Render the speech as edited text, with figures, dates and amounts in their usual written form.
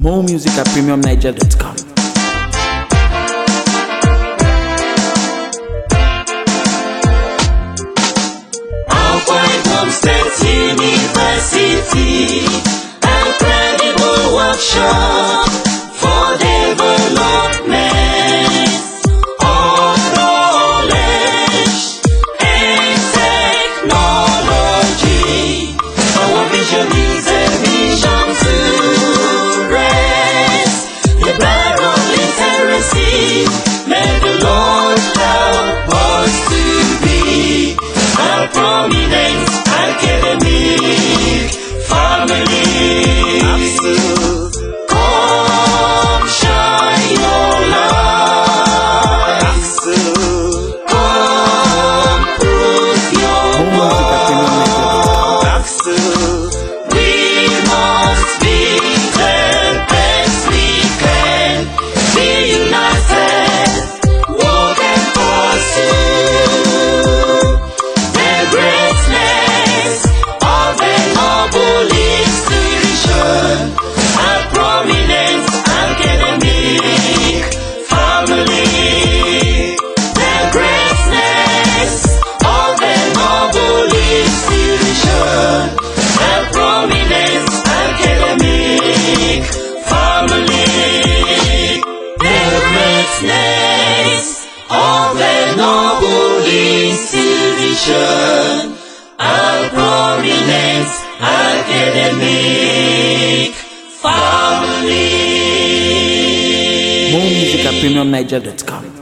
More music at premiumniger.com. State University, incredible workshop for development of knowledge and technology. Our vision is a vision to raise the bar of literacy. May the Lord help us to be a prominent academic family. Absolute. Come shine your light. Absolute. Come prove your worth. Absolute. We must be the best we can. Be united. Work and pursue the greatness of a noble institution, a prominent academic family. The greatness of a noble institution, a prominent academic family. The greatness of a noble institution, a prominent academic family. More music at premiumniger.com.